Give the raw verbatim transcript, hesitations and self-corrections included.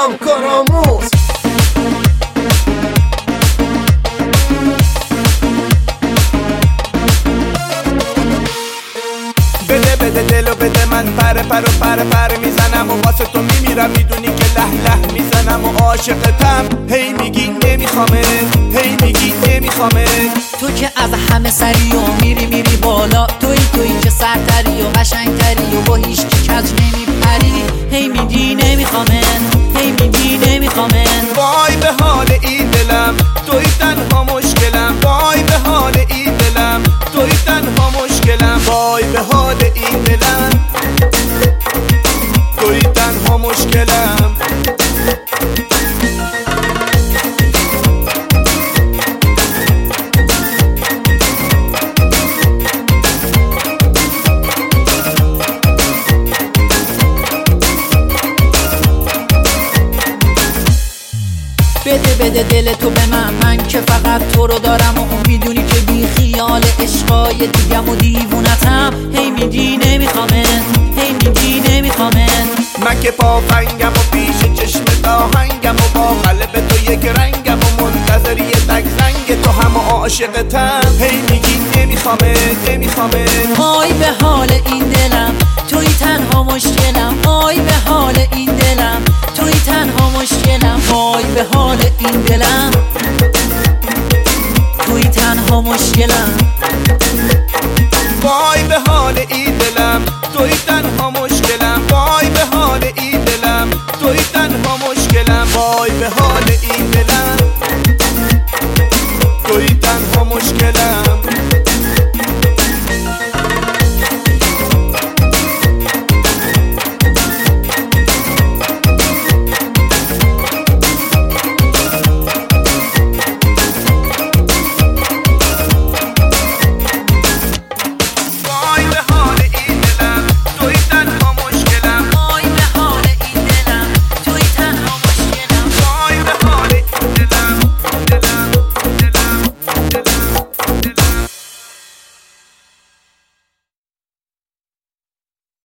دلم کارآموز. بده بده دلو بده من پره پر و پره پره میزنم و واسه تو میمیرم میدونی که له له میزنم و عاشقتم. هی میگی نمیخوامت، هی میگی نمیخوامت. تو که از همه سری و میری میری بالا، توی توی که سرتری و قشنگتری و با هیچ کی کج نمیپری. هی میگی نمیخوامت، هی میگی نمیخوامت. وای به حال این دلم، توی تنها مشکلم. وای به حال این دلم، توی تنها مشکلم. وای به حال این دلم، توی تنها مشکلم. بده بده دل تو به من، من که فقط تو رو دارم و میدونی که بی خیال عشقای دیگم و دیوونتم. هی میگی نمیخوامت، هی میگی نمیخوامت. من که پافنگم و پیش چشم داهنگم و با قلب تو یک رنگم و منتظر یه تک زنگ تو هم و عاشقتم. هی میگی نمیخوامت، نمیخوامت. آی به حال این دلم، توی تنها مشکلم. آی به حال این دلم، توی تنها مشکلم. آی به حال این دلم، توی تنها مشکلم.